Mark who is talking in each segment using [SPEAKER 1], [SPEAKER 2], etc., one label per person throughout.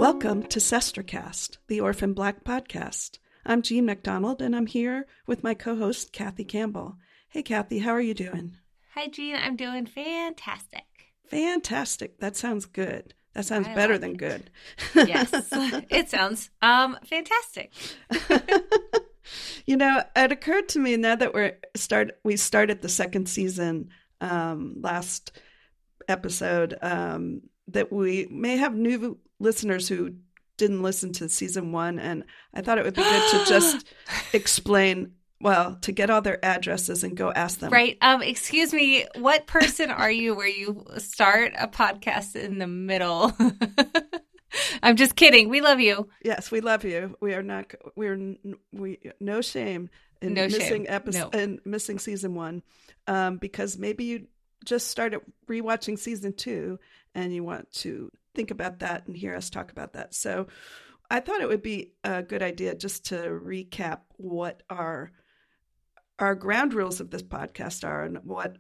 [SPEAKER 1] Welcome to Sestercast, the Orphan Black podcast. I'm Jean MacDonald, and I'm here with my co-host, Kathy Campbell. Hey, Kathy, how are you doing?
[SPEAKER 2] Hi, Jean. I'm doing fantastic.
[SPEAKER 1] Fantastic. That sounds good. That sounds better than good.
[SPEAKER 2] Yes, it sounds fantastic.
[SPEAKER 1] You know, it occurred to me now that we started the second season last episode that we may have new listeners who didn't listen to season one, and I thought it would be good to just explain, well, to get all their addresses and go ask them.
[SPEAKER 2] Right. Excuse me, what person are you where you start a podcast in the middle? I'm just kidding. We love you.
[SPEAKER 1] Yes, we love you. We no shame in in missing season one, because maybe you just started rewatching season two and you want to think about that and hear us talk about that. So I thought it would be a good idea just to recap what our ground rules of this podcast are and what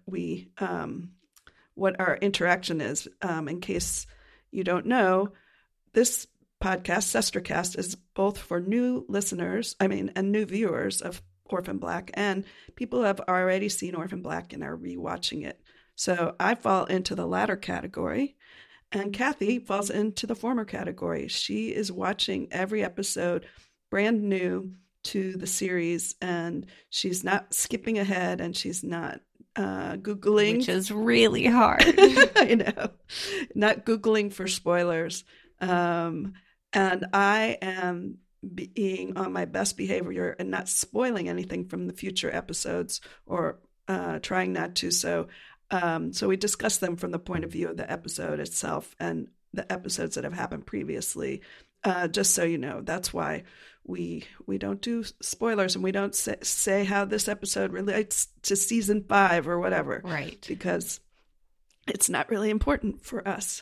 [SPEAKER 1] our interaction is. In case you don't know, this podcast, Sestercast, is both for new listeners, and new viewers of Orphan Black, and people who have already seen Orphan Black and are rewatching it. So I fall into the latter category, and Kathy falls into the former category. She is watching every episode brand new to the series, and she's not skipping ahead, and she's not Googling.
[SPEAKER 2] Which is really hard.
[SPEAKER 1] I know. Not Googling for spoilers. And I am being on my best behavior and not spoiling anything from the future episodes, or trying not to. So we discuss them from the point of view of the episode itself and the episodes that have happened previously. Just so you know, that's why we don't do spoilers, and we don't say how this episode relates to season 5 or whatever.
[SPEAKER 2] Right.
[SPEAKER 1] Because it's not really important for us.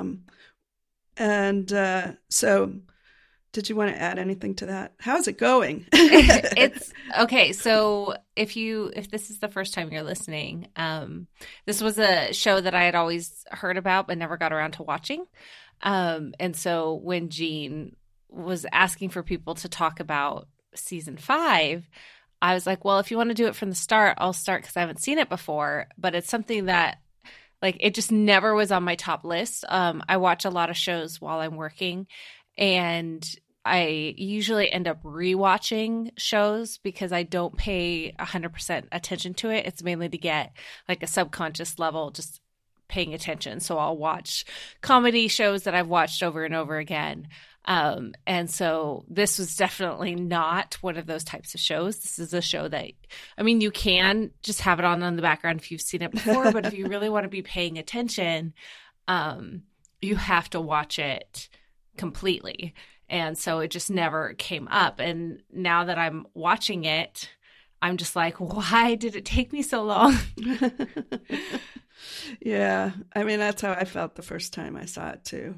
[SPEAKER 1] So did you want to add anything to that? How's it going?
[SPEAKER 2] It's okay. So if this is the first time you're listening, this was a show that I had always heard about but never got around to watching. And so when Jean was asking for people to talk about season 5, I was like, well, if you want to do it from the start, I'll start, because I haven't seen it before. But it's something that, it just never was on my top list. I watch a lot of shows while I'm working, and I usually end up rewatching shows because I don't pay 100% attention to it. It's mainly to get a subconscious level, just paying attention. So I'll watch comedy shows that I've watched over and over again. And so this was definitely not one of those types of shows. This is a show that, you can just have it on in the background if you've seen it before, but if you really want to be paying attention, you have to watch it completely. And so it just never came up. And now that I'm watching it, I'm just like, why did it take me so long?
[SPEAKER 1] Yeah. That's how I felt the first time I saw it too.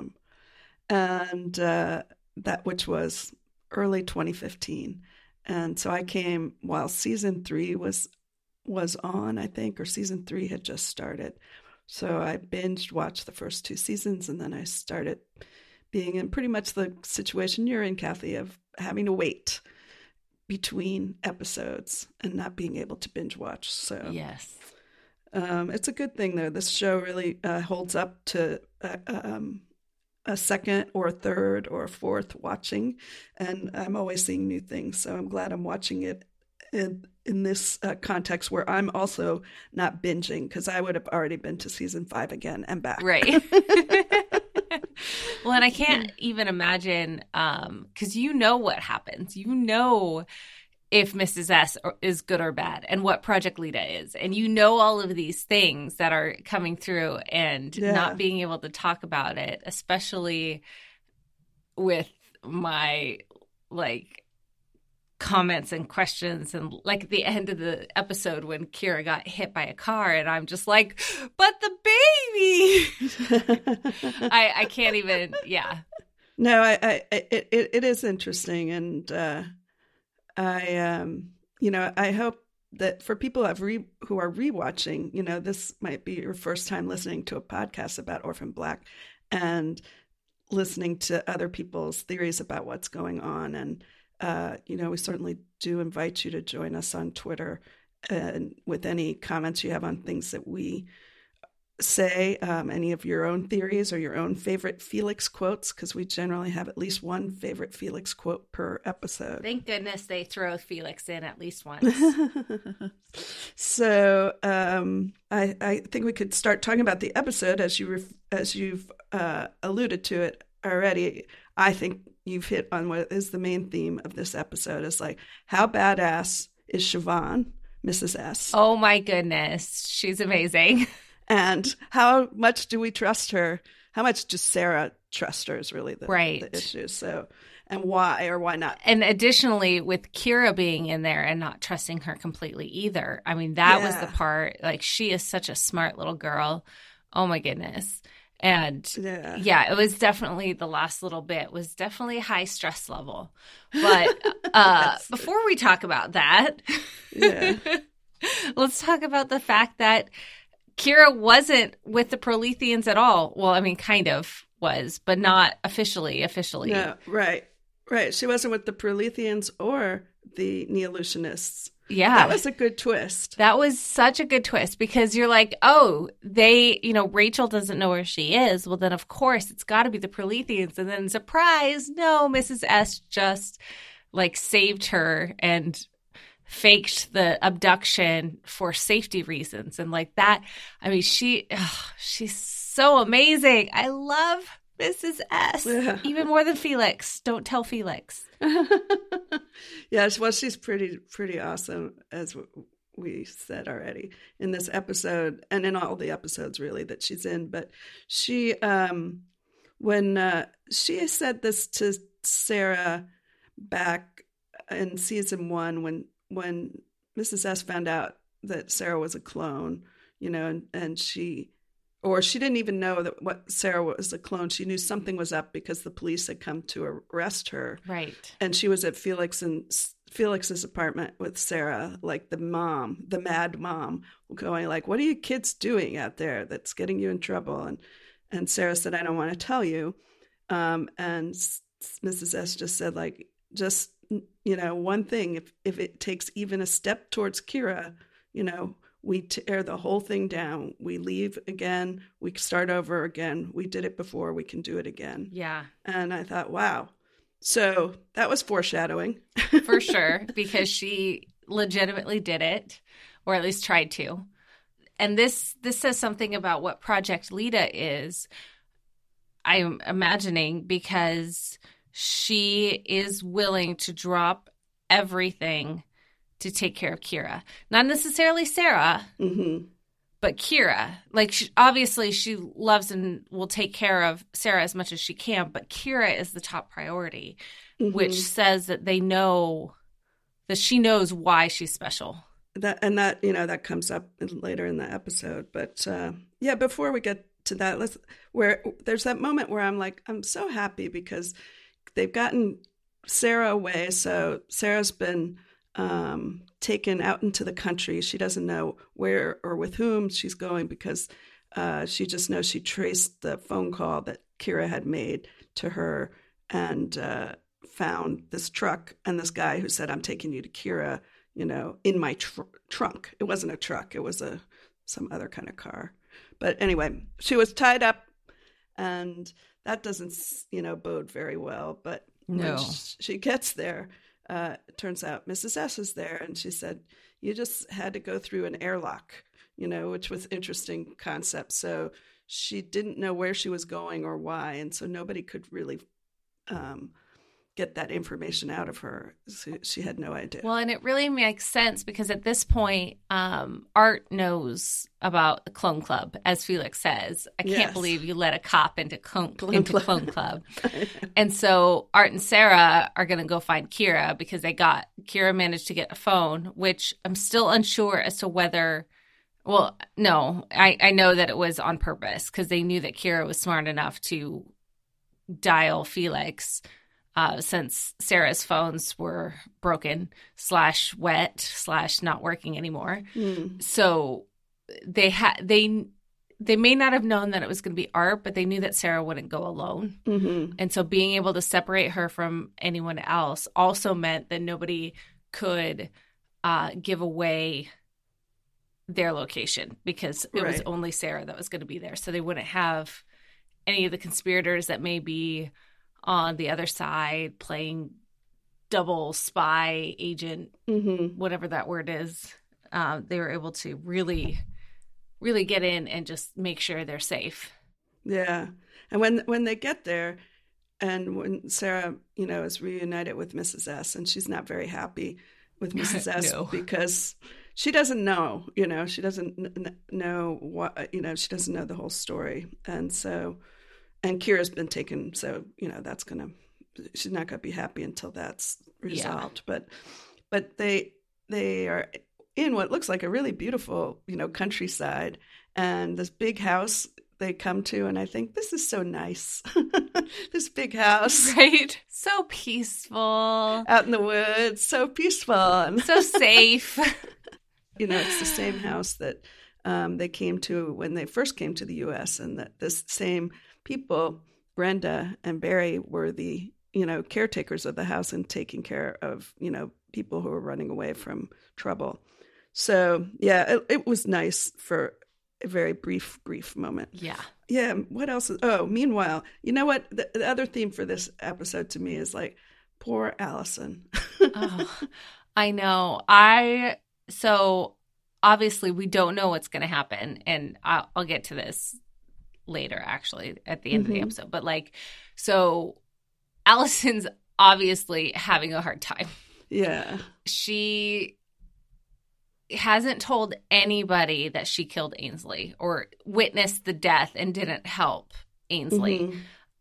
[SPEAKER 1] That which was early 2015. And so I came while season 3 was on, I think, or season 3 had just started. So I binged watched the first 2 seasons, and then I started being in pretty much the situation you're in, Kathy, of having to wait between episodes and not being able to binge watch. So
[SPEAKER 2] yes,
[SPEAKER 1] it's a good thing, though. This show really holds up to a second or a third or a fourth watching, and I'm always seeing new things. So I'm glad I'm watching it in this context where I'm also not binging, because I would have already been to season 5 again and back.
[SPEAKER 2] Right. Well, and I can't even imagine, because you know what happens. You know if Mrs. S is good or bad, and what Project Lita is. And you know all of these things that are coming through, and not being able to talk about it, especially with my comments and questions, and at the end of the episode when Kira got hit by a car, and I'm just like, but the baby. I can't even.
[SPEAKER 1] No, it is interesting, and I hope that for people who are rewatching, this might be your first time listening to a podcast about Orphan Black, and listening to other people's theories about what's going on. And, we certainly do invite you to join us on Twitter and with any comments you have on things that we say, any of your own theories or your own favorite Felix quotes, because we generally have at least one favorite Felix quote per episode.
[SPEAKER 2] Thank goodness they throw Felix in at least once.
[SPEAKER 1] So I think we could start talking about the episode as you've alluded to it already. I think you've hit on what is the main theme of this episode, is like, how badass is Siobhan, Mrs. S?
[SPEAKER 2] Oh my goodness, she's amazing.
[SPEAKER 1] And how much do we trust her? How much does Sarah trust her is really the issue. So, and why or why not?
[SPEAKER 2] And additionally, with Kira being in there and not trusting her completely either. I mean, that was the part, like, she is such a smart little girl. Oh my goodness. And it was definitely, the last little bit was definitely high stress level. But before we talk about that, let's talk about the fact that Kira wasn't with the Proletheans at all. Well, I mean, kind of was, but not officially.
[SPEAKER 1] No, right. She wasn't with the Proletheans or the Neolutionists.
[SPEAKER 2] Yeah.
[SPEAKER 1] That was a good twist.
[SPEAKER 2] That was such a good twist, because you're like, oh, Rachel doesn't know where she is. Well, then, of course, it's got to be the Proletheans. And then, surprise, no, Mrs. S just, saved her and faked the abduction for safety reasons. And that, I mean, she's so amazing. I love Mrs. S even more than Felix. Don't tell Felix.
[SPEAKER 1] Yes, well, she's pretty awesome, as we said already in this episode and in all the episodes really that she's in. But she, when she said this to Sarah back in season 1, when Mrs. S found out that Sarah was a clone, and she didn't even know that what Sarah was a clone. She knew something was up because the police had come to arrest her.
[SPEAKER 2] Right. And
[SPEAKER 1] she was at Felix's apartment with Sarah, like the mad mom, going like, what are you kids doing out there that's getting you in trouble? And Sarah said, I don't want to tell you. And Mrs. S just said, like, just, one thing, if it takes even a step towards Kira, we tear the whole thing down. We leave again. We start over again. We did it before. We can do it again.
[SPEAKER 2] Yeah.
[SPEAKER 1] And I thought, wow. So that was foreshadowing.
[SPEAKER 2] For sure, because she legitimately did it, or at least tried to. And this says something about what Project Leda is, I'm imagining, because she is willing to drop everything to take care of Kira. Not necessarily Sarah, but Kira. Obviously she loves and will take care of Sarah as much as she can, but Kira is the top priority, which says that they know that she knows why she's special.
[SPEAKER 1] That comes up later in the episode. But before we get to that, there's that moment where I'm like, I'm so happy because they've gotten Sarah away. So Sarah's been taken out into the country. She doesn't know where or with whom she's going because she just knows she traced the phone call that Kira had made to her and found this truck and this guy who said, I'm taking you to Kira, in my trunk. It wasn't a truck. It was some other kind of car. But anyway, she was tied up and that doesn't, bode very well. But
[SPEAKER 2] no.
[SPEAKER 1] When she gets there, it turns out Mrs. S is there, and she said, you just had to go through an airlock, which was interesting concept. So she didn't know where she was going or why, and so nobody could really get that information out of her. So she had no idea.
[SPEAKER 2] Well, and it really makes sense because at this point, Art knows about the Clone Club, as Felix says. I can't believe you let a cop into Clone Club. And so Art and Sarah are going to go find Kira because Kira managed to get a phone, which I'm still unsure as to whether, well, no, I know that it was on purpose because they knew that Kira was smart enough to dial Felix since Sarah's phones were broken / wet / not working anymore. So they they may not have known that it was going to be Art, but they knew that Sarah wouldn't go alone.
[SPEAKER 1] Mm-hmm.
[SPEAKER 2] And so being able to separate her from anyone else also meant that nobody could give away their location, because it was only Sarah that was going to be there. So they wouldn't have any of the conspirators that may be on the other side playing double spy agent, whatever that word is. They were able to really get in and just make sure they're safe.
[SPEAKER 1] Yeah. And when they get there, and when Sarah, is reunited with Mrs. S, and she's not very happy with Mrs. S
[SPEAKER 2] No.
[SPEAKER 1] because she doesn't know, she doesn't know what, she doesn't know the whole story. And Kira's been taken. So, she's not going to be happy until that's resolved. Yeah. But they are in what looks like a really beautiful, countryside, and this big house they come to, and I think, this is so nice. This big house.
[SPEAKER 2] Right. So peaceful.
[SPEAKER 1] Out in the woods. So peaceful.
[SPEAKER 2] So safe.
[SPEAKER 1] It's the same house that they came to when they first came to the U.S., and that this same people, Brenda and Barry, were the, caretakers of the house and taking care of, people who were running away from trouble. So, yeah, it was nice for a very brief moment.
[SPEAKER 2] Yeah.
[SPEAKER 1] Yeah. What else? Meanwhile, you know what? The other theme for this episode to me is like, poor Allison.
[SPEAKER 2] Oh, I know. So obviously we don't know what's going to happen. And I'll get to this later, actually, at the end of the episode. But so Allison's obviously having a hard time.
[SPEAKER 1] Yeah.
[SPEAKER 2] She hasn't told anybody that she killed Ainsley or witnessed the death and didn't help Ainsley.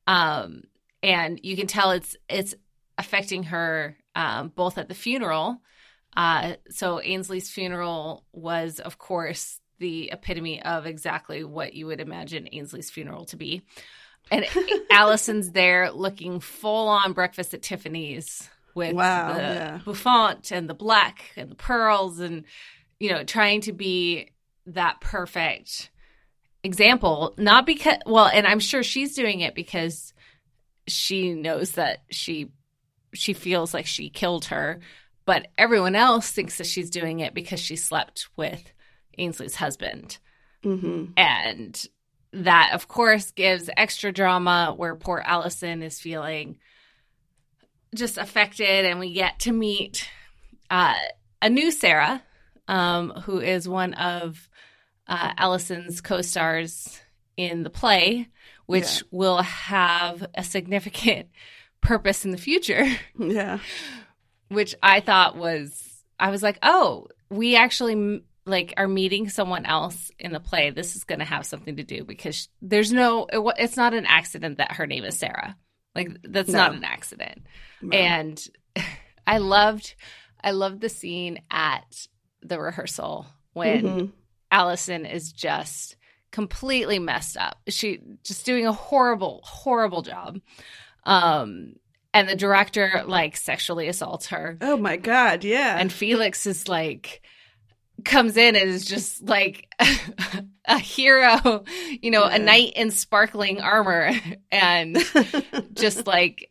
[SPEAKER 2] And you can tell it's affecting her both at the funeral. So Ainsley's funeral was, of course, the epitome of exactly what you would imagine Ainsley's funeral to be. And Allison's there looking full on Breakfast at Tiffany's with the bouffant and the black and the pearls and, trying to be that perfect example. Not because, and I'm sure she's doing it because she knows that she feels like she killed her, but everyone else thinks that she's doing it because she slept with Ainsley's husband. And that, of course, gives extra drama where poor Allison is feeling just affected, and we get to meet a new Sarah, who is one of Allison's co-stars in the play, which will have a significant purpose in the future. Yeah. Which I thought I was like, oh, we actually are meeting someone else in the play. This is going to have something to do, because it's not an accident that her name is Sarah. That's not an accident. No. And I loved the scene at the rehearsal when Allison is just completely messed up. She just doing a horrible, horrible job. And the director sexually assaults her.
[SPEAKER 1] Oh my God. Yeah.
[SPEAKER 2] And Felix is comes in and is just a hero, a knight in sparkling armor, and just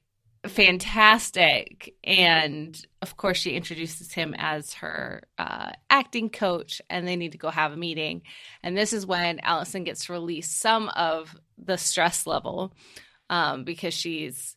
[SPEAKER 2] fantastic. And of course she introduces him as her acting coach, and they need to go have a meeting. And this is when Allison gets to release some of the stress level, because she's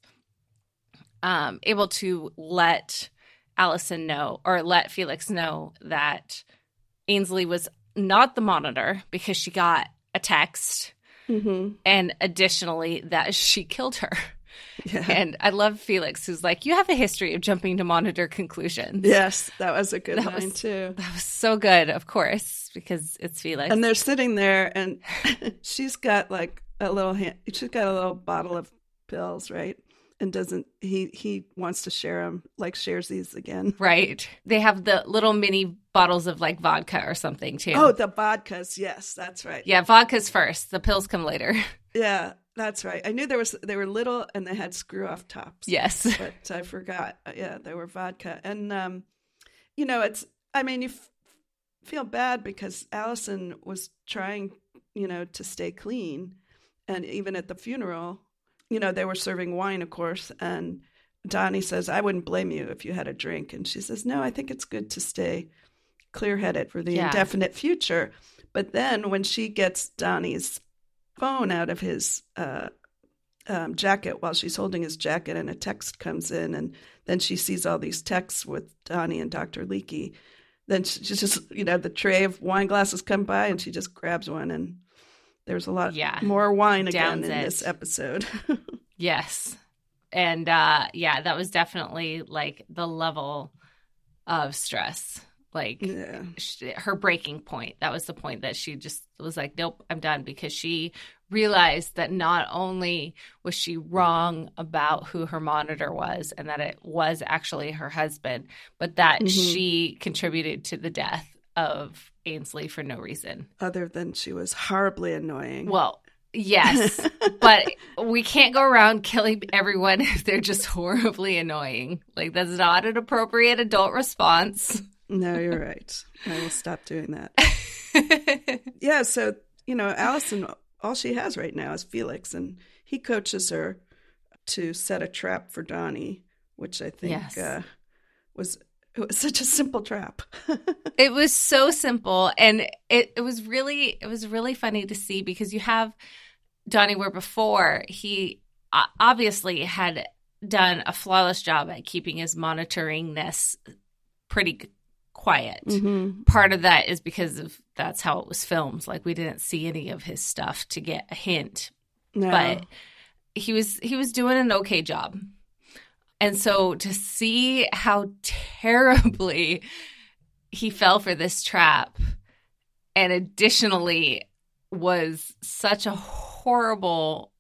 [SPEAKER 2] able to let Allison know, or let Felix know, that Ainsley was not the monitor, because she got a text, and additionally that she killed her. Yeah. And I love Felix, who's like, you have a history of jumping to monitor conclusions.
[SPEAKER 1] Yes, that was a good line too.
[SPEAKER 2] That was so good, of course, because it's Felix.
[SPEAKER 1] And they're sitting there, and she's got a little bottle of pills, right? And he wants to share them, shares these again.
[SPEAKER 2] Right. They have the little mini bottles of vodka or something too.
[SPEAKER 1] Oh, the vodkas. Yes, that's right.
[SPEAKER 2] Yeah, vodka's first. The pills come later.
[SPEAKER 1] Yeah, that's right. I knew they were little and they had screw off tops.
[SPEAKER 2] Yes.
[SPEAKER 1] But I forgot. Yeah, they were vodka. And, you feel bad because Allison was trying to stay clean. And even at the funeral, they were serving wine, of course. And Donnie says, I wouldn't blame you if you had a drink. And she says, no, I think it's good to stay clear-headed for the indefinite future. But then when she gets Donnie's phone out of his jacket while she's holding his jacket, and a text comes in, and then she sees all these texts with Donnie and Dr. Leakey, then she just, the tray of wine glasses come by, and she just grabs one, and there's a lot more wine again in this episode.
[SPEAKER 2] Yes. And that was definitely like the level of stress, her breaking point. That was the point that she just was like, nope, I'm done, because she realized that not only was she wrong about who her monitor was and that it was actually her husband, but that she contributed to the death of Ainsley for no reason. Other
[SPEAKER 1] than she was horribly annoying.
[SPEAKER 2] Well, yes, but we can't go around killing everyone if they're just horribly annoying. Like, that's not an appropriate adult response.
[SPEAKER 1] No, you're right. I will stop doing that. Yeah, so, Allison, all she has right now is Felix, and he coaches her to set a trap for Donnie, which I think was such a simple trap.
[SPEAKER 2] It was so simple, and it was really funny to see, because you have Donnie, where before he obviously had done a flawless job at keeping his monitoringness pretty quiet. Mm-hmm. Part of that is because that's how it was filmed. Like, we didn't see any of his stuff to get a hint, but he was doing an okay job. And so to see how terribly he fell for this trap, and additionally was such a horrible,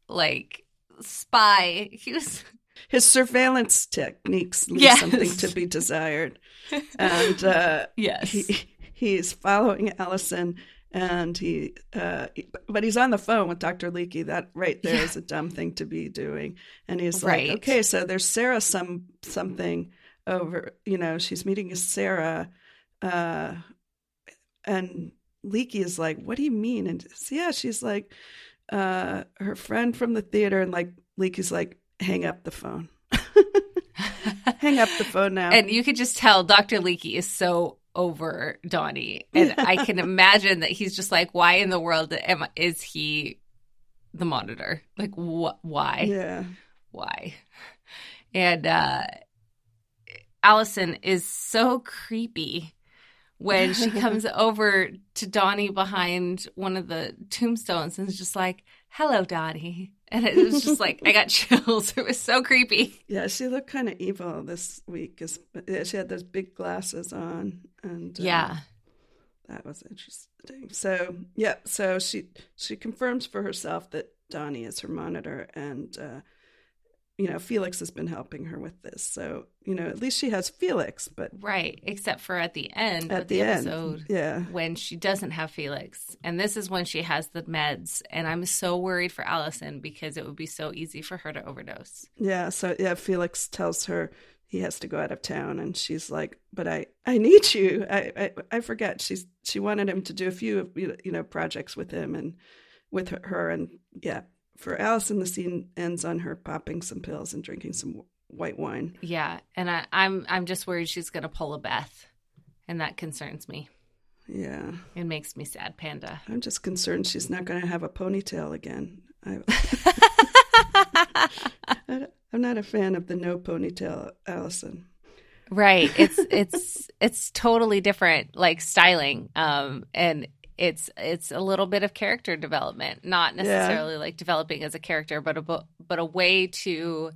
[SPEAKER 2] spy.
[SPEAKER 1] His surveillance techniques leave something to be desired. And he's following Allison, and but he's on the phone with Dr. Leakey. That right there is a dumb thing to be doing. And he's like, okay, so there's Sarah something over, she's meeting with Sarah, and Leakey is like, what do you mean? And she's like, her friend from the theater, and Leakey's like, hang up the phone. Hang up the phone now.
[SPEAKER 2] And you could just tell Dr. Leakey is so over Donnie. And I can imagine that he's just like, why in the world is he the monitor? Like, why?
[SPEAKER 1] Yeah.
[SPEAKER 2] Why? And Allison is so creepy when she comes over to Donnie behind one of the tombstones and is just like, hello, Donnie. And it was just like, I got chills. It was so creepy.
[SPEAKER 1] Yeah, she looked kind of evil this week. She had those big glasses on. And that was interesting. So, so she confirms for herself that Donnie is her monitor, and Felix has been helping her with this. So, at least she has Felix, but
[SPEAKER 2] right, except for at the end of the episode, when she doesn't have Felix. And this is when she has the meds, and I'm so worried for Allison, because it would be so easy for her to overdose.
[SPEAKER 1] Yeah, so Felix tells her he has to go out of town, and she's like, but I need you. I forget. She wanted him to do a few projects with him and with her, and for Allison, the scene ends on her popping some pills and drinking some white wine.
[SPEAKER 2] Yeah, and I'm just worried she's going to pull a Beth, and that concerns me.
[SPEAKER 1] Yeah.
[SPEAKER 2] It makes me sad, Panda.
[SPEAKER 1] I'm just concerned she's not going to have a ponytail again. I'm not a fan of the no ponytail Allison.
[SPEAKER 2] Right. It's totally different, like, styling. And it's a little bit of character development, not necessarily like developing as a character, but a way to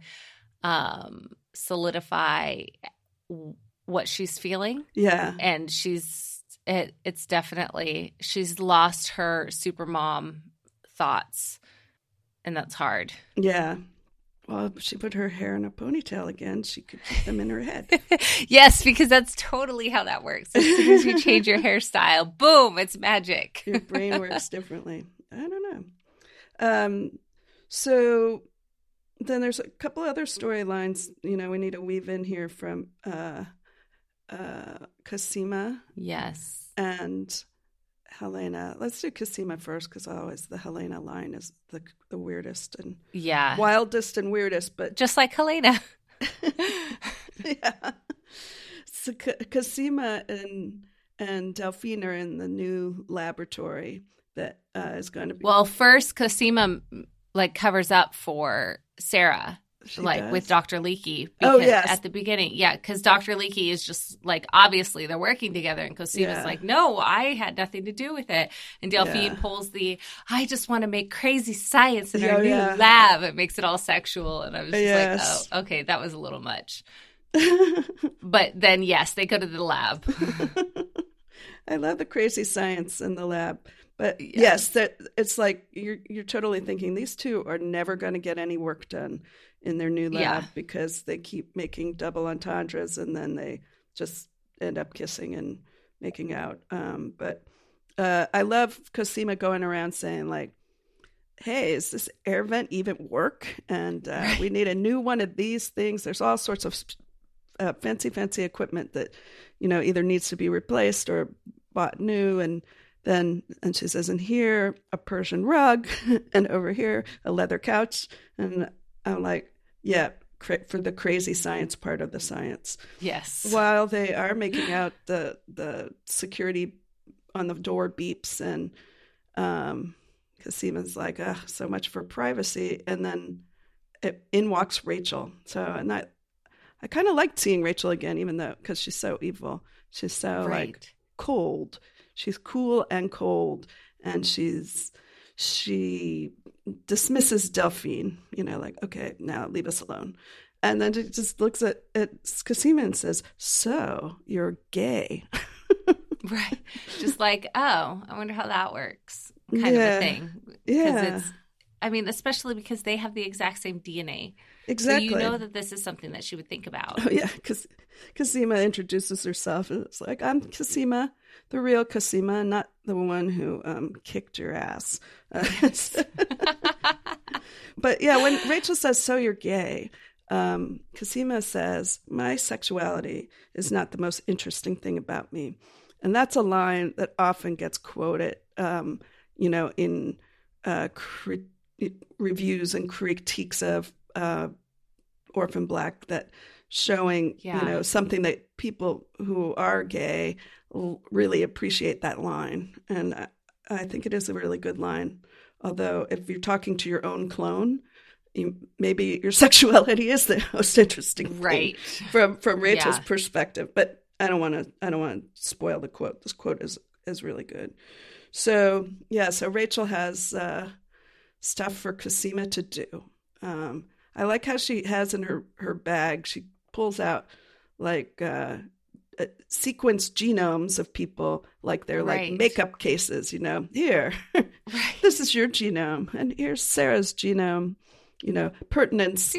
[SPEAKER 2] solidify what she's feeling.
[SPEAKER 1] Yeah.
[SPEAKER 2] And it's definitely, she's lost her supermom thoughts, and that's hard.
[SPEAKER 1] Yeah. Well, if she put her hair in a ponytail again, she could keep them in her head.
[SPEAKER 2] Yes, because that's totally how that works. As soon as you change your hairstyle, boom, it's magic.
[SPEAKER 1] Your brain works differently. I don't know. So then there's a couple other storylines, we need to weave in here from Cosima.
[SPEAKER 2] Yes.
[SPEAKER 1] And Helena. Let's do Cosima first because always the Helena line is the weirdest and
[SPEAKER 2] Yeah.
[SPEAKER 1] wildest and weirdest. But
[SPEAKER 2] just like Helena.
[SPEAKER 1] Yeah. So Cosima and Delphine are in the new laboratory that is going to be.
[SPEAKER 2] Well, first Cosima like covers up for Sarah.
[SPEAKER 1] She
[SPEAKER 2] like
[SPEAKER 1] does?
[SPEAKER 2] with Dr. Leakey.
[SPEAKER 1] Oh, yes.
[SPEAKER 2] At the beginning. Yeah, because Dr. Leakey is just like, obviously they're working together. And Cosima's like, no, I had nothing to do with it. And Delphine pulls I just want to make crazy science in our new lab. It makes it all sexual. And I was just like, oh, okay, that was a little much. But then, yes, they go to the lab.
[SPEAKER 1] I love the crazy science in the lab. But yes, that it's like you're totally thinking these two are never going to get any work done in their new lab because they keep making double entendres and then they just end up kissing and making out. But I love Cosima going around saying like, hey, is this air vent even work? And we need a new one of these things. There's all sorts of fancy equipment that, either needs to be replaced or bought new. And she says, and here a Persian rug and over here a leather couch. And I'm like, yeah, for the crazy science part of the science.
[SPEAKER 2] Yes.
[SPEAKER 1] While they are making out, the security on the door beeps and Cosima's like, so much for privacy. And then in walks Rachel. I kind of liked seeing Rachel again, even though, because she's so evil. She's so like cold. She's cool and cold. And she dismisses Delphine, like, okay, now leave us alone. And then she just looks at Cosima and says, so you're gay.
[SPEAKER 2] Right. Just like, oh, I wonder how that works kind of a thing.
[SPEAKER 1] Yeah.
[SPEAKER 2] Especially because they have the exact same DNA.
[SPEAKER 1] Exactly.
[SPEAKER 2] So you know that this is something that she would think about.
[SPEAKER 1] Oh, yeah, because Cosima introduces herself and it's like, I'm Cosima, the real Cosima, not the one who kicked your ass. But yeah, when Rachel says, so you're gay, Cosima says, my sexuality is not the most interesting thing about me. And that's a line that often gets quoted, in reviews and critiques of Orphan Black, that showing, something that people who are gay really appreciate that line. And I think it is a really good line. Although if you're talking to your own clone, maybe your sexuality is the most interesting thing from Rachel's perspective. But I don't want to spoil the quote. This quote is really good. So Rachel has stuff for Cosima to do. I like how she has in her bag, she pulls out like sequenced genomes of people, like they're like makeup cases, here, this is your genome, and here's Sarah's genome, pertinence,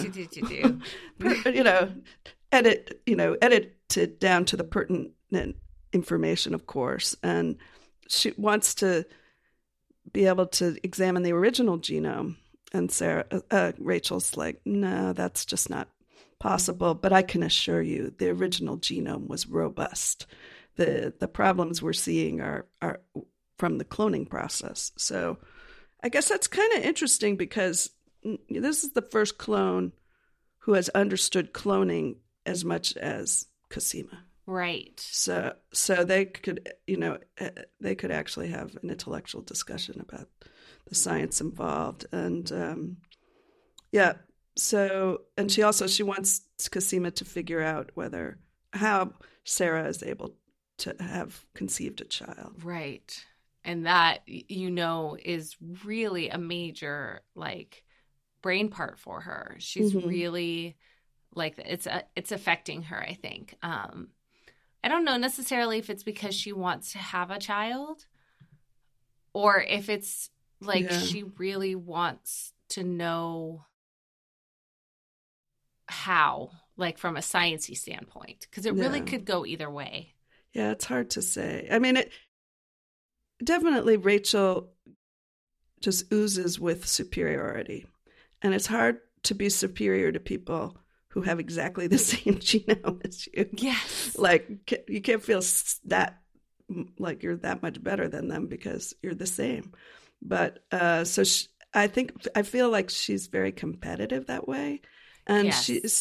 [SPEAKER 1] edited down to the pertinent information, of course. And she wants to be able to examine the original genome. And Rachel's like, no, that's just not possible. But I can assure you the original genome was robust. The problems we're seeing are from the cloning process. So I guess that's kind of interesting because this is the first clone who has understood cloning as much as Cosima.
[SPEAKER 2] Right. So
[SPEAKER 1] they could, they could actually have an intellectual discussion about the science involved. And and she wants Cosima to figure out how Sarah is able to have conceived a child.
[SPEAKER 2] Right. And that, is really a major, brain part for her. She's really, it's affecting her, I think. I don't know necessarily if it's because she wants to have a child or if it's she really wants to know how, from a sciencey standpoint, because it really could go either way.
[SPEAKER 1] Yeah, it's hard to say. I mean, definitely Rachel just oozes with superiority. And it's hard to be superior to people who have exactly the same genome as you.
[SPEAKER 2] Yes.
[SPEAKER 1] You can't feel that like you're that much better than them because you're the same. But I feel like she's very competitive that way. And
[SPEAKER 2] Yes.
[SPEAKER 1] she's,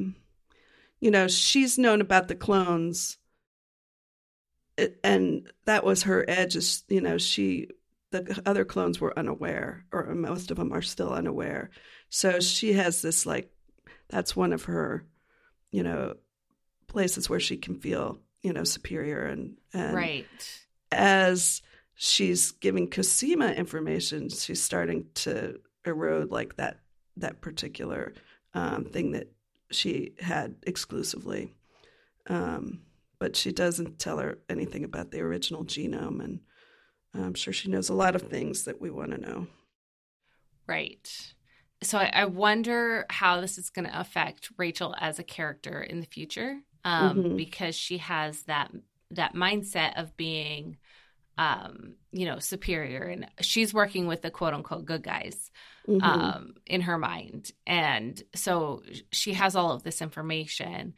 [SPEAKER 1] she's known about the clones. And that was her edge. The other clones were unaware, or most of them are still unaware. So she has this, like, that's one of her, places where she can feel, superior. And
[SPEAKER 2] Right.
[SPEAKER 1] as she's giving Cosima information, she's starting to erode, like, that particular thing that she had exclusively. But she doesn't tell her anything about the original genome, and I'm sure she knows a lot of things that we want to know.
[SPEAKER 2] Right. So I wonder how this is going to affect Rachel as a character in the future, because she has that mindset of being, superior, and she's working with the quote unquote good guys in her mind, and so she has all of this information.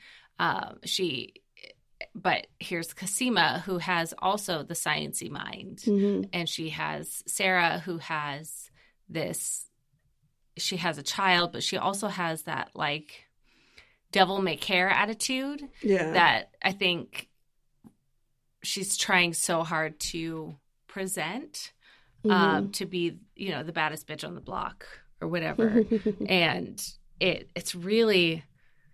[SPEAKER 2] But here's Cosima, who has also the sciencey mind, and she has Sarah, who has this. She has a child, but she also has that, like, devil may care attitude that I think she's trying so hard to present to be, the baddest bitch on the block or whatever. And it's really,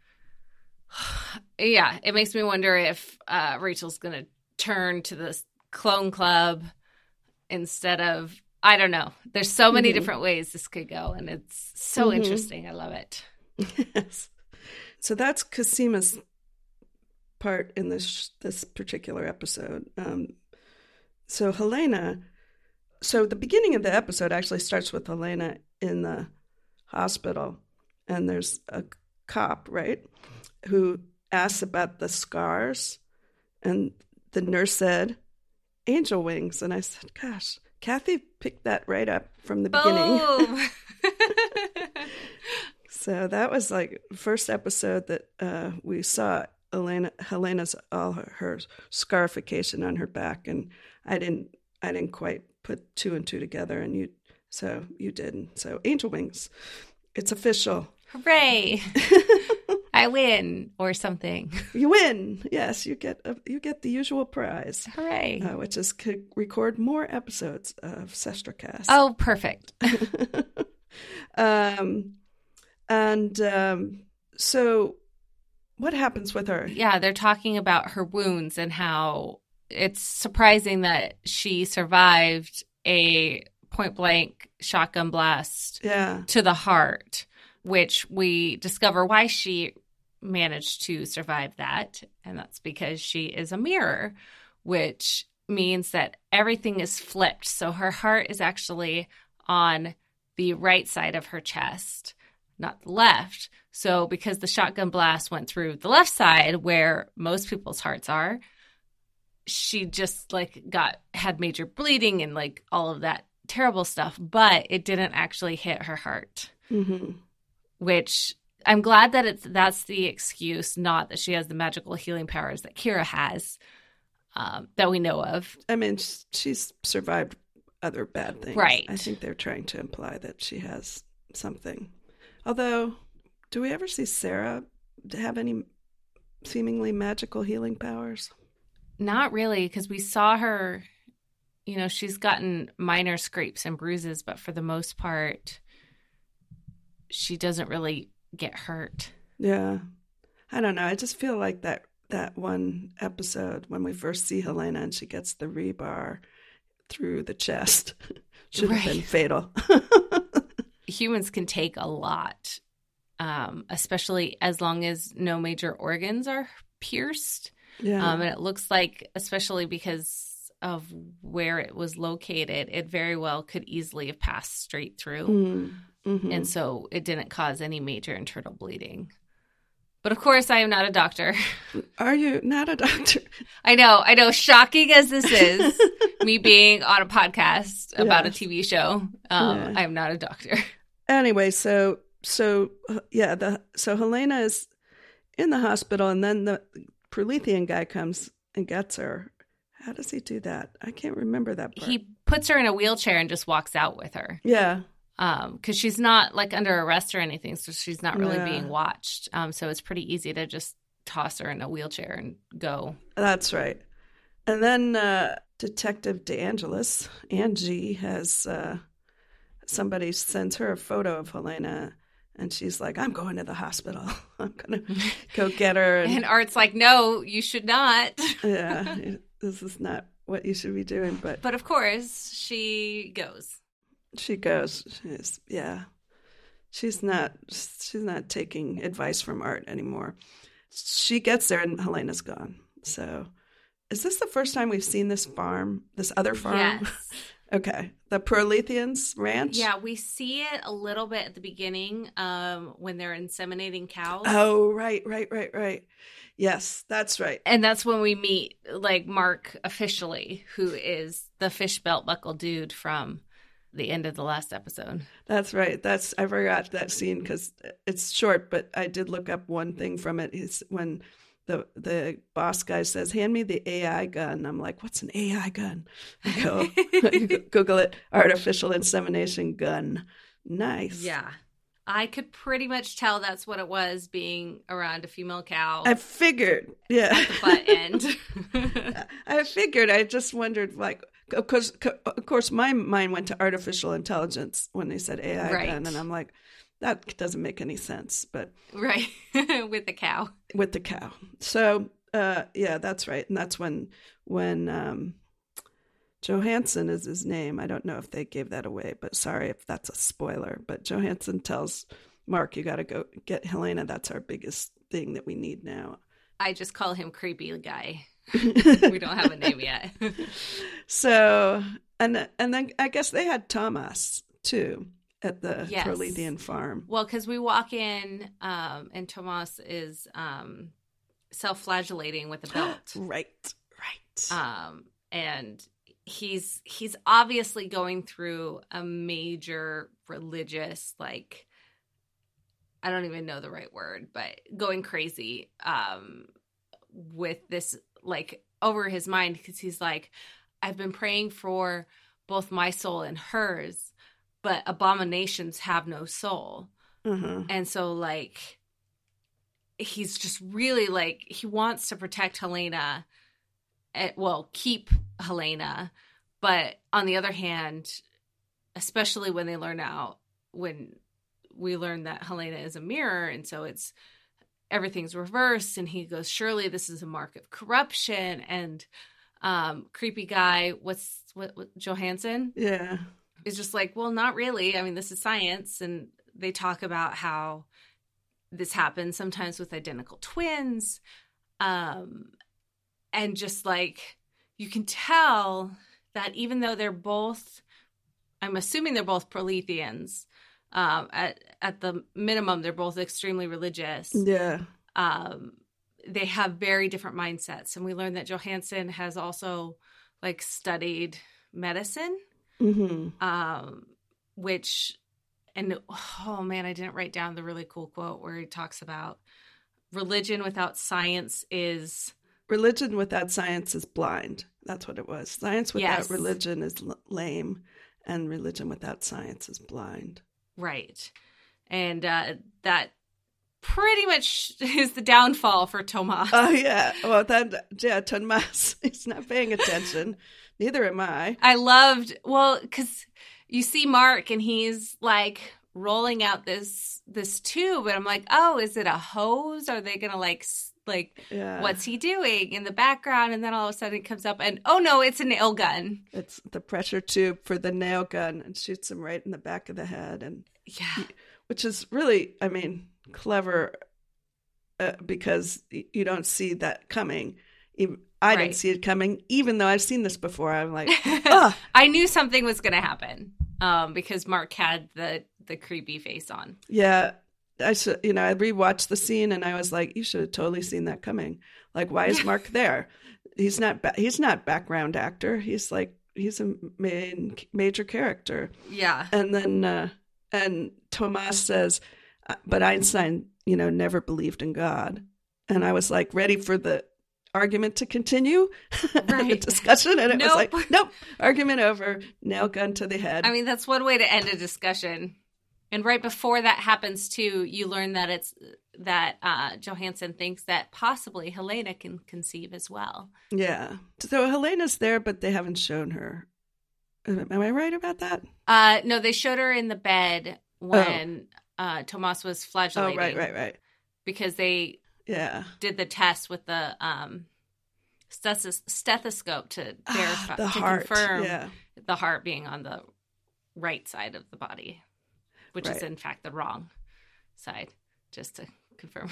[SPEAKER 2] it makes me wonder if Rachel's going to turn to this clone club instead of, I don't know. There's so many different ways this could go, and it's so interesting. I love it.
[SPEAKER 1] Yes. So that's Cosima's part in this particular episode. So Helena, the beginning of the episode actually starts with Helena in the hospital, and there's a cop, right, who asks about the scars, and the nurse said, angel wings. And I said, gosh, Kathy picked that right up from the beginning. So that was like first episode that we saw Helena's all her scarification on her back, and I didn't quite put two and two together, and you did. So angel wings, it's official.
[SPEAKER 2] Hooray! I win or something.
[SPEAKER 1] You win. Yes, you get the usual prize.
[SPEAKER 2] Hooray!
[SPEAKER 1] Which is record more episodes of Sestracast.
[SPEAKER 2] Oh, perfect.
[SPEAKER 1] So what happens with her?
[SPEAKER 2] Yeah, they're talking about her wounds and how it's surprising that she survived a point-blank shotgun blast to the heart, which we discover why she managed to survive that. And that's because she is a mirror, which means that everything is flipped. So her heart is actually on the right side of her chest, not the left. So because the shotgun blast went through the left side where most people's hearts are, she just had major bleeding and like all of that terrible stuff, but it didn't actually hit her heart, which I'm glad that that's the excuse, not that she has the magical healing powers that Kira has, that we know of.
[SPEAKER 1] I mean, she's survived other bad things.
[SPEAKER 2] Right.
[SPEAKER 1] I think they're trying to imply that she has something. Although, do we ever see Sarah have any seemingly magical healing powers?
[SPEAKER 2] Not really, because we saw her, she's gotten minor scrapes and bruises, but for the most part, she doesn't really get hurt.
[SPEAKER 1] Yeah. I don't know. I just feel like that one episode when we first see Helena and she gets the rebar through the chest should have been fatal.
[SPEAKER 2] Humans can take a lot, especially as long as no major organs are pierced.
[SPEAKER 1] Yeah.
[SPEAKER 2] And it looks like, especially because of where it was located, it very well could easily have passed straight through. And so it didn't cause any major internal bleeding. But of course, I am not a doctor.
[SPEAKER 1] Are you not a doctor?
[SPEAKER 2] I know. Shocking as this is, me being on a podcast about a TV show, I am not a doctor.
[SPEAKER 1] Anyway, so Helena is in the hospital, and then the Prolethean guy comes and gets her. How does he do that? I can't remember that part.
[SPEAKER 2] He puts her in a wheelchair and just walks out with her.
[SPEAKER 1] Yeah.
[SPEAKER 2] Because she's not like under arrest or anything, so she's not really
[SPEAKER 1] Yeah.
[SPEAKER 2] being watched. So it's pretty easy to just toss her in a wheelchair and go.
[SPEAKER 1] That's right. And then Detective DeAngelis, Angie, has somebody sends her a photo of Helena, and she's like, I'm going to the hospital. I'm going to go get her.
[SPEAKER 2] And Art's like, no, you should not.
[SPEAKER 1] Yeah, this is not what you should be doing. But
[SPEAKER 2] of course, she goes.
[SPEAKER 1] she goes. She's not taking advice from Art anymore. She gets there and Helena's gone. So is this the first time we've seen this other farm?
[SPEAKER 2] Yes.
[SPEAKER 1] Okay. The Proletheans Ranch?
[SPEAKER 2] Yeah, we see it a little bit at the beginning when they're inseminating cows.
[SPEAKER 1] Oh, right. Yes, that's right.
[SPEAKER 2] And that's when we meet like Mark officially, who is the fish belt buckle dude from the end of the last episode.
[SPEAKER 1] That's right. I forgot that scene because it's short, but I did look up one thing from it. It's when the boss guy says, hand me the AI gun. I'm like, what's an AI gun? I go, Google it, artificial insemination gun. Nice.
[SPEAKER 2] Yeah. I could pretty much tell that's what it was, being around a female cow.
[SPEAKER 1] I figured. Yeah.
[SPEAKER 2] At the butt end.
[SPEAKER 1] I figured. I just wondered, like, of course, my mind went to artificial intelligence when they said AI
[SPEAKER 2] Right.
[SPEAKER 1] gun. And I'm like, that doesn't make any sense. But
[SPEAKER 2] Right. With the cow.
[SPEAKER 1] With the cow. So, yeah, that's right. And that's when Johansson is his name. I don't know if they gave that away, but sorry if that's a spoiler. But Johansson tells Mark, you got to go get Helena. That's our biggest thing that we need now.
[SPEAKER 2] I just call him creepy guy. We don't have a name yet.
[SPEAKER 1] So, and then I guess they had Thomas too at the
[SPEAKER 2] Yes.
[SPEAKER 1] Prolethean farm.
[SPEAKER 2] Well, because we walk in and Tomas is self-flagellating with a belt.
[SPEAKER 1] Right.
[SPEAKER 2] And he's obviously going through a major religious, like, I don't even know the right word, but going crazy with this, like, over his mind, because he's like, I've been praying for both my soul and hers, but abominations have no soul.
[SPEAKER 1] Uh-huh.
[SPEAKER 2] And so, like, he's just really, like, he wants to protect Helena, keep Helena. But on the other hand, especially when we learn that Helena is a mirror, and so everything's reversed, and he goes, surely this is a mark of corruption. And creepy guy, what Johansson?
[SPEAKER 1] Yeah.
[SPEAKER 2] Is just like, well, not really. I mean, this is science. And they talk about how this happens sometimes with identical twins. And just like, you can tell that even though they're both, I'm assuming they're both Proletheans, at the minimum, they're both extremely religious.
[SPEAKER 1] Yeah.
[SPEAKER 2] They have very different mindsets. And we learned that Johansson has also, like, studied medicine.
[SPEAKER 1] Mm-hmm.
[SPEAKER 2] Oh man, I didn't write down the really cool quote where he talks about religion without science is
[SPEAKER 1] blind. That's what it was. Science without
[SPEAKER 2] Yes.
[SPEAKER 1] religion is lame, and religion without science is blind.
[SPEAKER 2] right. And that pretty much is the downfall for Tomas.
[SPEAKER 1] Oh, yeah. Well, Tomas, he's not paying attention. Neither am I.
[SPEAKER 2] I loved, because you see Mark and he's like rolling out this tube, and I'm like, oh, is it a hose? Are they gonna like
[SPEAKER 1] Yeah.
[SPEAKER 2] what's he doing in the background? And then all of a sudden it comes up, and oh no, it's a nail gun.
[SPEAKER 1] It's the pressure tube for the nail gun, and shoots him right in the back of the head, and
[SPEAKER 2] Yeah,
[SPEAKER 1] which is really, I mean, clever because you don't see that coming. I didn't
[SPEAKER 2] Right.
[SPEAKER 1] see it coming, even though I've seen this before. I'm like, oh,
[SPEAKER 2] I knew something was gonna happen because Mark had the creepy face on.
[SPEAKER 1] yeah. I rewatched the scene and I was like, you should have totally seen that coming. Like, why is Mark there? He's not background actor. He's a major character.
[SPEAKER 2] Yeah.
[SPEAKER 1] And then and Tomas says, but Einstein, never believed in God. And I was like ready for argument to continue the
[SPEAKER 2] Right.
[SPEAKER 1] discussion. And it was
[SPEAKER 2] Nope.
[SPEAKER 1] like, nope, argument over, nail gun to the head.
[SPEAKER 2] I mean, that's one way to end a discussion. And right before that happens, too, you learn that it's that Johansson thinks that possibly Helena can conceive as well.
[SPEAKER 1] Yeah. So Helena's there, but they haven't shown her. Am I right about that?
[SPEAKER 2] No, they showed her in the bed when Tomas was flagellating.
[SPEAKER 1] Oh, right.
[SPEAKER 2] Because they did the test with the stethoscope to verify,
[SPEAKER 1] the heart.
[SPEAKER 2] confirm the heart being on the right side of the body, which is in fact the wrong side, just to confirm.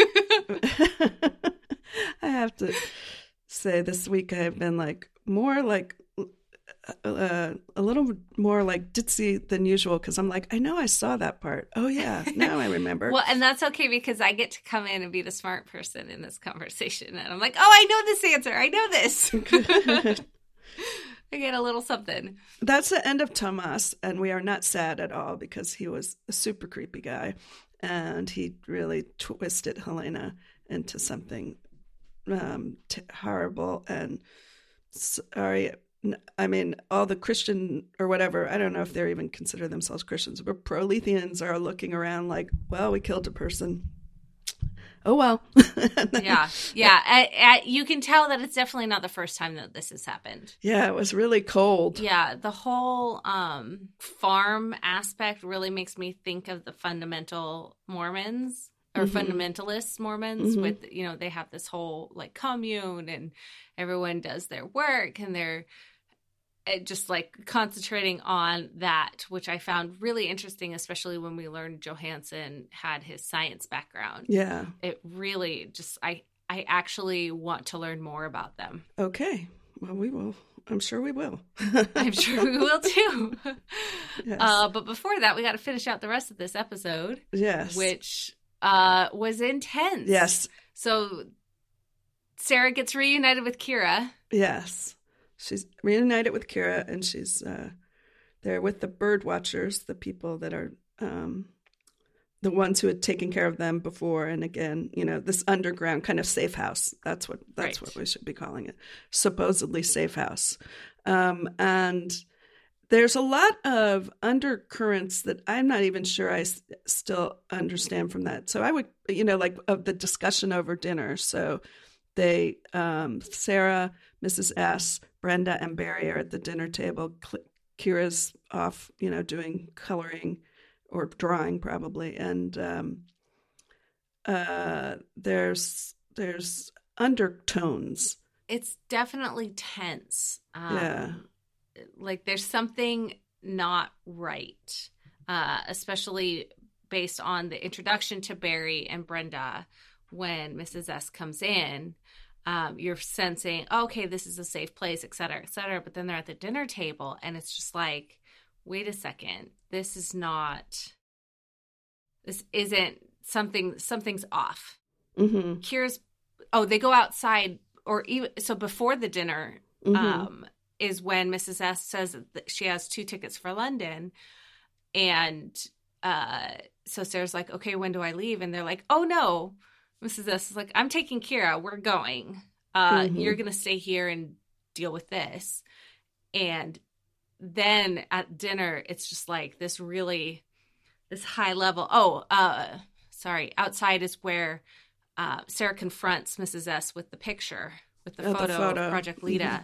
[SPEAKER 1] I have to say this week I've been like more like a little more like ditzy than usual because I'm like, I know I saw that part. Oh yeah, now I remember.
[SPEAKER 2] Well, and that's okay because I get to come in and be the smart person in this conversation, and I'm like, oh, I know this answer. I know this. I get a little something.
[SPEAKER 1] That's the end of Tomas, and we are not sad at all because he was a super creepy guy, and he really twisted Helena into something horrible and sorry. I mean, all the Christian or whatever, I don't know if they're even consider themselves Christians, but pro-Lethians are looking around like, well, we killed a person. Oh, well.
[SPEAKER 2] Yeah. You can tell that it's definitely not the first time that this has happened.
[SPEAKER 1] Yeah, it was really cold.
[SPEAKER 2] Yeah, the whole farm aspect really makes me think of the fundamental Mormons or fundamentalist Mormons with, they have this whole like commune and everyone does their work and they're just like concentrating on that, which I found really interesting, especially when we learned Johansson had his science background.
[SPEAKER 1] Yeah.
[SPEAKER 2] It really just, I actually want to learn more about them.
[SPEAKER 1] Okay. Well, we will. I'm sure we will.
[SPEAKER 2] I'm sure we will too.
[SPEAKER 1] Yes.
[SPEAKER 2] But before that, we got to finish out the rest of this episode.
[SPEAKER 1] Yes.
[SPEAKER 2] Which was intense.
[SPEAKER 1] Yes.
[SPEAKER 2] So Sarah gets reunited with Kira.
[SPEAKER 1] Yes. She's reunited with Kira, and she's there with the bird watchers, the people that are the ones who had taken care of them before. And again, this underground kind of safe house. That's what we should be calling it. Supposedly safe house. And there's a lot of undercurrents that I'm not even sure I still understand from that. So I would, like of the discussion over dinner. So they, Sarah, Mrs. S., Brenda, and Barry are at the dinner table. Kira's off, doing coloring or drawing probably. And there's undertones.
[SPEAKER 2] It's definitely tense.
[SPEAKER 1] Yeah.
[SPEAKER 2] Like there's something not right, especially based on the introduction to Barry and Brenda when Mrs. S comes in. You're sensing, okay, this is a safe place, et cetera, et cetera. But then they're at the dinner table and it's just like, wait a second, something's off. Mm-hmm. They go outside or even, so before the dinner, is when Mrs. S says that she has 2 tickets for London. And so Sarah's like, okay, when do I leave? And they're like, oh, no. Mrs. S is like, I'm taking Kira. We're going. You're going to stay here and deal with this. And then at dinner, it's just like this high level. Outside is where Sarah confronts Mrs. S with the picture, with the photo of Project Leda.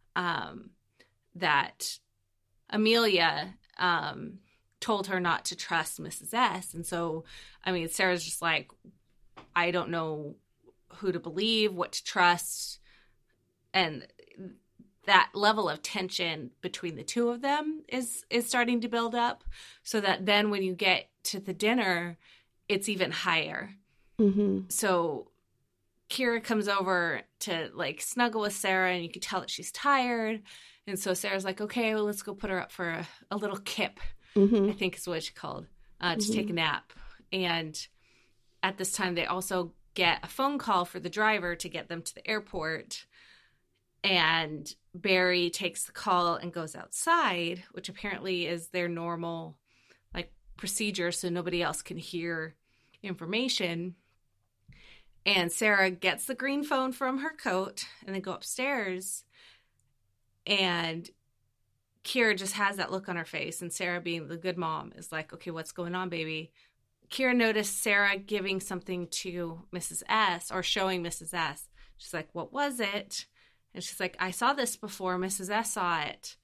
[SPEAKER 2] That Amelia told her not to trust Mrs. S. And so, Sarah's just like, I don't know who to believe, what to trust. And that level of tension between the two of them is starting to build up so that then when you get to the dinner, it's even higher. Mm-hmm. So Kira comes over to like snuggle with Sarah and you can tell that she's tired. And so Sarah's like, okay, well, let's go put her up for a little kip, I think is what she called, to take a nap. And at this time, they also get a phone call for the driver to get them to the airport. And Barry takes the call and goes outside, which apparently is their normal like procedure so nobody else can hear information. And Sarah gets the green phone from her coat and they go upstairs. And Kira just has that look on her face. And Sarah, being the good mom, is like, okay, what's going on, baby? Kira noticed Sarah giving something to Mrs. S, or showing Mrs. S. She's like, what was it? And she's like, I saw this before. Mrs. S saw it.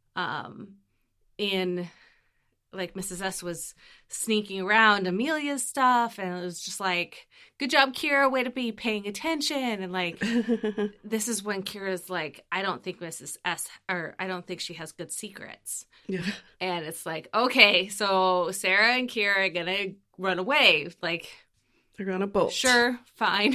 [SPEAKER 2] Mrs. S was sneaking around Amelia's stuff, and it was just like, good job, Kira, way to be paying attention. And like, this is when Kira's like, I don't think she has good secrets.
[SPEAKER 1] Yeah.
[SPEAKER 2] And it's like, okay, so Sarah and Kira are gonna run away. Like,
[SPEAKER 1] they're gonna bolt.
[SPEAKER 2] Sure, fine.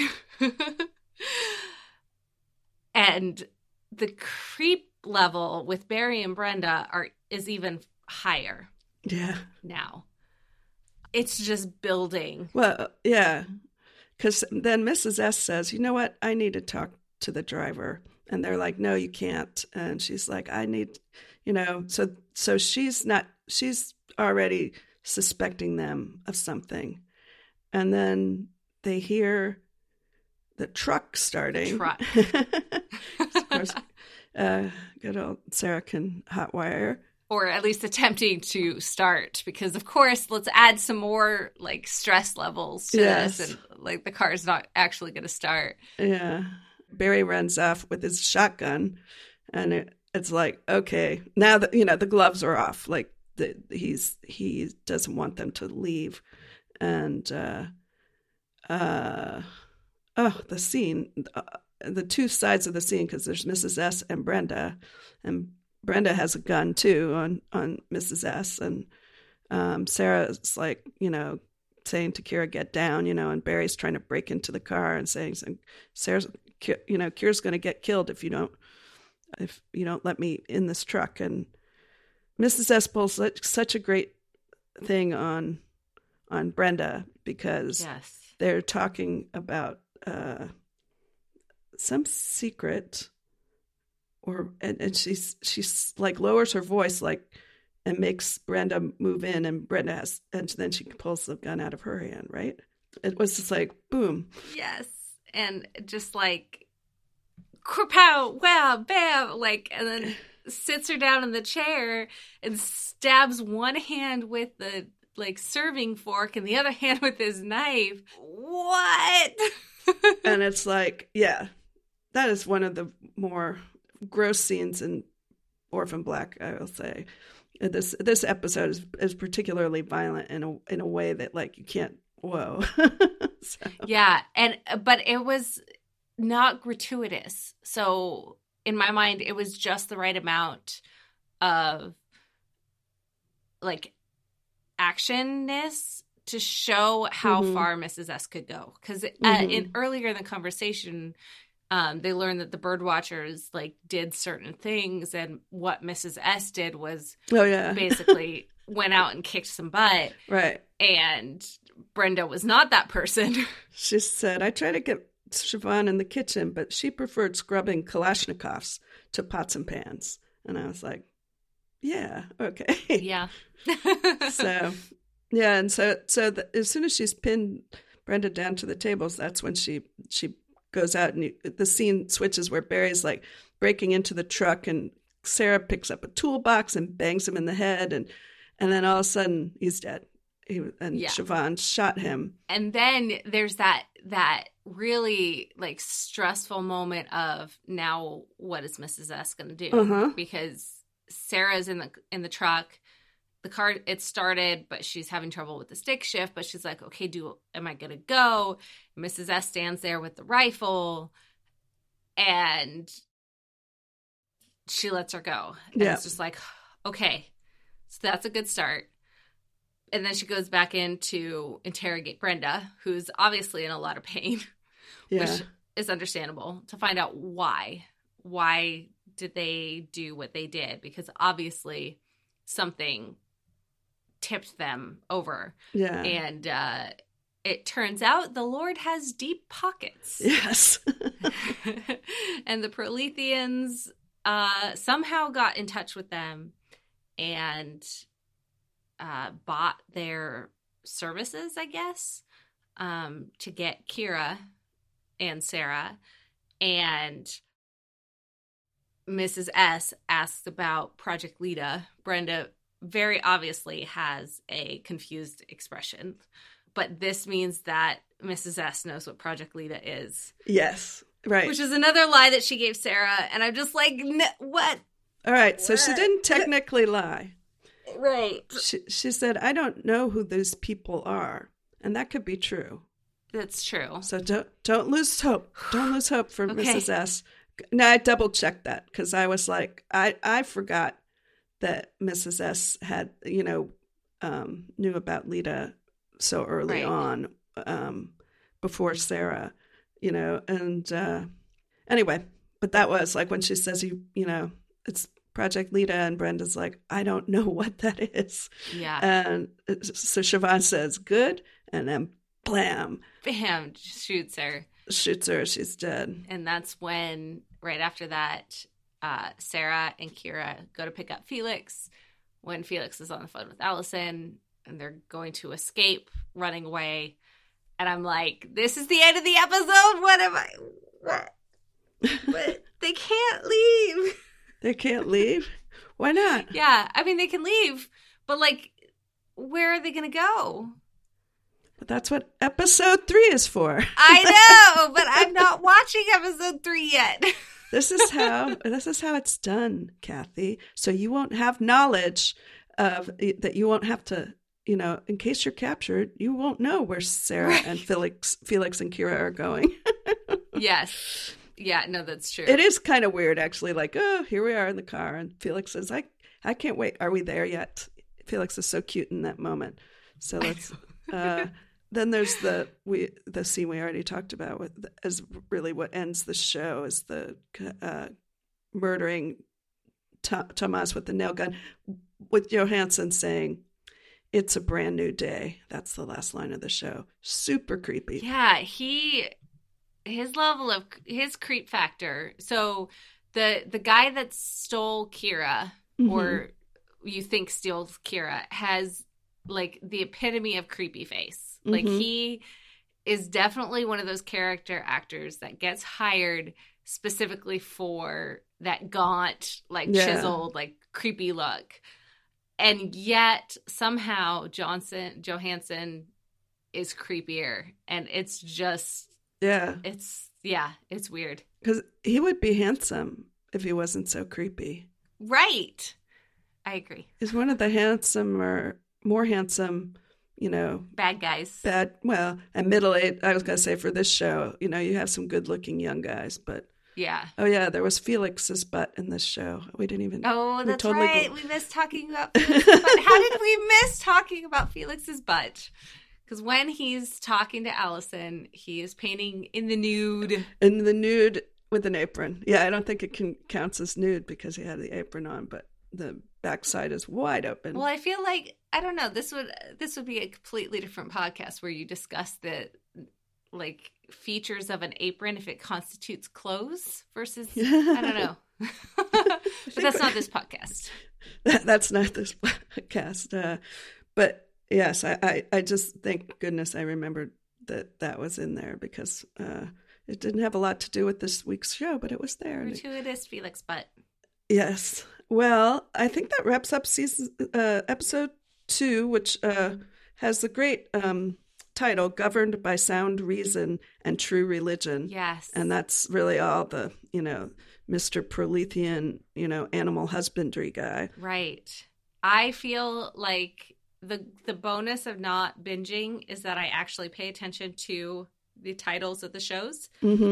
[SPEAKER 2] And the creep level with Barry and Brenda is even higher.
[SPEAKER 1] Yeah.
[SPEAKER 2] Now. It's just building.
[SPEAKER 1] Well, yeah. Because then Mrs. S says, you know what? I need to talk to the driver. And they're like, no, you can't. And she's like, I need, so she's already suspecting them of something. And then they hear the truck starting. Of course, good old Sarah can hotwire.
[SPEAKER 2] Or at least attempting to start, because of course, let's add some more like stress levels to this, and like the car is not actually going to start.
[SPEAKER 1] Yeah, Barry runs off with his shotgun, and it's like, okay, now that the gloves are off, like he doesn't want them to leave, and the scene, the two sides of the scene, because there's Mrs. S and Brenda has a gun too on Mrs. S, and Sarah's like, saying to Kira, get down, and Barry's trying to break into the car and saying, Kira's going to get killed if you don't let me in this truck. And Mrs. S pulls such a great thing on Brenda, because they're talking about some secret. And she's like lowers her voice and makes Brenda move in, and and then she pulls the gun out of her hand, right? It was just like boom.
[SPEAKER 2] Yes. And just like pow, wow, bam, like, and then sits her down in the chair and stabs one hand with the like serving fork and the other hand with his knife. What?
[SPEAKER 1] And it's like, yeah, that is one of the more gross scenes in Orphan Black, I will say. This episode is particularly violent in a way that like you can't. Whoa.
[SPEAKER 2] Yeah, but it was not gratuitous. So in my mind, it was just the right amount of like actionness to show how far Mrs. S could go. Because earlier in the conversation, they learned that the bird watchers like did certain things, and what Mrs. S did was basically went out and kicked some butt.
[SPEAKER 1] Right.
[SPEAKER 2] And Brenda was not that person.
[SPEAKER 1] She said, I tried to get Siobhan in the kitchen, but she preferred scrubbing Kalashnikovs to pots and pans. And I was like, yeah, okay.
[SPEAKER 2] Yeah.
[SPEAKER 1] So, yeah. And so as soon as she's pinned Brenda down to the tables, that's when she goes out, and the scene switches where Barry's like breaking into the truck, and Sarah picks up a toolbox and bangs him in the head, and then all of a sudden he's dead. Siobhan shot him. And
[SPEAKER 2] then there's that really like stressful moment of, now what is Mrs. S going to do? Because Sarah's in the truck. The car, it started, but she's having trouble with the stick shift. But she's like, okay, am I going to go? Mrs. S stands there with the rifle, and she lets her go. And it's just like, okay, so that's a good start. And then she goes back in to interrogate Brenda, who's obviously in a lot of pain, which is understandable, to find out why. Why did they do what they did? Because obviously something tipped them over. Yeah. And it turns out the Lord has deep pockets.
[SPEAKER 1] Yes.
[SPEAKER 2] And the Proletheans somehow got in touch with them and bought their services, I guess, to get Kira and Sarah, and Mrs. S asks about Project Leda. Brenda very obviously has a confused expression, but this means that Mrs. S knows what Project Leda is.
[SPEAKER 1] Yes, right.
[SPEAKER 2] Which is another lie that she gave Sarah, and I'm just like, what?
[SPEAKER 1] All right, so she didn't technically lie.
[SPEAKER 2] Right.
[SPEAKER 1] She said, I don't know who those people are, and that could be true.
[SPEAKER 2] That's true.
[SPEAKER 1] So don't lose hope. Don't lose hope for
[SPEAKER 2] Okay.
[SPEAKER 1] Mrs. S. No, I double-checked that because I was like, I forgot that Mrs. S had, knew about Leda so early on, before Sarah, and anyway, but that was like when she says, it's Project Leda, and Brenda's like, I don't know what that is.
[SPEAKER 2] Yeah.
[SPEAKER 1] And so Siobhan says, good, and then blam.
[SPEAKER 2] Bam, shoots her.
[SPEAKER 1] Shoots her, she's dead.
[SPEAKER 2] And that's when, right after that, Sarah and Kira go to pick up Felix when Felix is on the phone with Allison, and they're going to escape, running away. And I'm like, this is the end of the episode? What? But they can't leave.
[SPEAKER 1] They can't leave? Why not?
[SPEAKER 2] Yeah, I mean, they can leave, but like, where are they going to go?
[SPEAKER 1] That's what episode 3 is for.
[SPEAKER 2] I know, but I'm not watching episode 3 yet.
[SPEAKER 1] This is how it's done, Kathy. So you won't have knowledge of that. You won't have to, in case you're captured, you won't know where Sarah and Felix and Kira are going.
[SPEAKER 2] Yes. Yeah, no, that's true.
[SPEAKER 1] It is kind of weird, actually. Like, oh, here we are in the car, and Felix says, I can't wait. Are we there yet? Felix is so cute in that moment. So let's. Then there's the scene we already talked about as really what ends the show is the murdering Tomas with the nail gun, with Johansson saying, "It's a brand new day." That's the last line of the show. Super creepy.
[SPEAKER 2] Yeah, his level of his creep factor. So the guy that stole Kira, or you think steals Kira, has like the epitome of creepy face. Like he is definitely one of those character actors that gets hired specifically for that gaunt, like chiseled, like creepy look. And yet somehow Johansson is creepier, and it's just it's weird.
[SPEAKER 1] Because he would be handsome if he wasn't so creepy.
[SPEAKER 2] Right. I agree.
[SPEAKER 1] He's one of the more handsome,
[SPEAKER 2] bad guys.
[SPEAKER 1] And middle-aged. I was going to say for this show, you have some good-looking young guys, but
[SPEAKER 2] yeah.
[SPEAKER 1] Oh yeah, there was Felix's butt in this show. We didn't even.
[SPEAKER 2] Oh, that's right. We missed talking about Felix's butt. How did we miss talking about Felix's butt? Because when he's talking to Allison, he is painting in the nude.
[SPEAKER 1] In the nude with an apron. Yeah, I don't think it counts as nude because he had the apron on, but the backside is wide open.
[SPEAKER 2] Well, I feel like, I don't know, this would be a completely different podcast where you discuss the like features of an apron, if it constitutes clothes versus I don't know. But that's not this podcast.
[SPEAKER 1] That's not this podcast. But yes, I just thank goodness I remembered that was in there because it didn't have a lot to do with this week's show, but it was there.
[SPEAKER 2] Gratuitous Felix butt.
[SPEAKER 1] Yes. Well, I think that wraps up episode 2, which has the great title, Governed by Sound Reason and True Religion.
[SPEAKER 2] Yes.
[SPEAKER 1] And that's really all the, Mr. Prolethean, animal husbandry guy.
[SPEAKER 2] Right. I feel like the bonus of not binging is that I actually pay attention to the titles of the shows,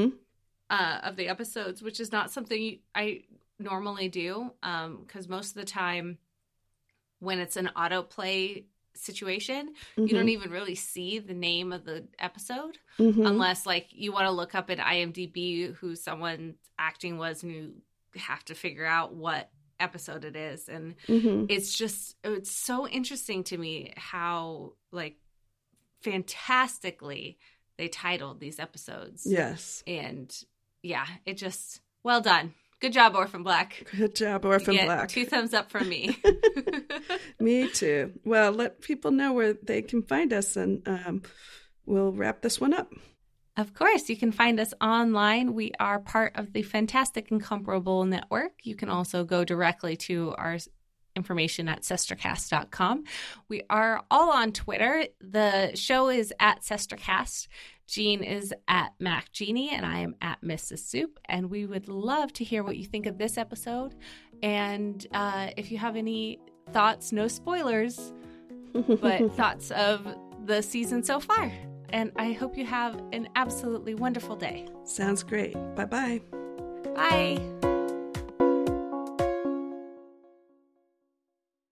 [SPEAKER 2] of the episodes, which is not something I normally do, because most of the time when it's an autoplay situation, you don't even really see the name of the episode unless like you want to look up in IMDb who someone's acting was, and you have to figure out what episode it is. And it's so interesting to me how like fantastically they titled these episodes.
[SPEAKER 1] Yes.
[SPEAKER 2] And yeah, it just, well done. Good job, Orphan Black.
[SPEAKER 1] Good job, Orphan Black.
[SPEAKER 2] 2 thumbs up from me.
[SPEAKER 1] Me too. Well, let people know where they can find us, and we'll wrap this one up.
[SPEAKER 2] Of course, you can find us online. We are part of the Fantastic Incomparable Network. You can also go directly to our information at sestercast.com. We are all on Twitter. The show is at Sestercast. Jean is at MacGenie, and I am at Mrs. Soup. And we would love to hear what you think of this episode. And if you have any thoughts, no spoilers, but thoughts of the season so far. And I hope you have an absolutely wonderful day.
[SPEAKER 1] Sounds great. Bye-bye.
[SPEAKER 2] Bye.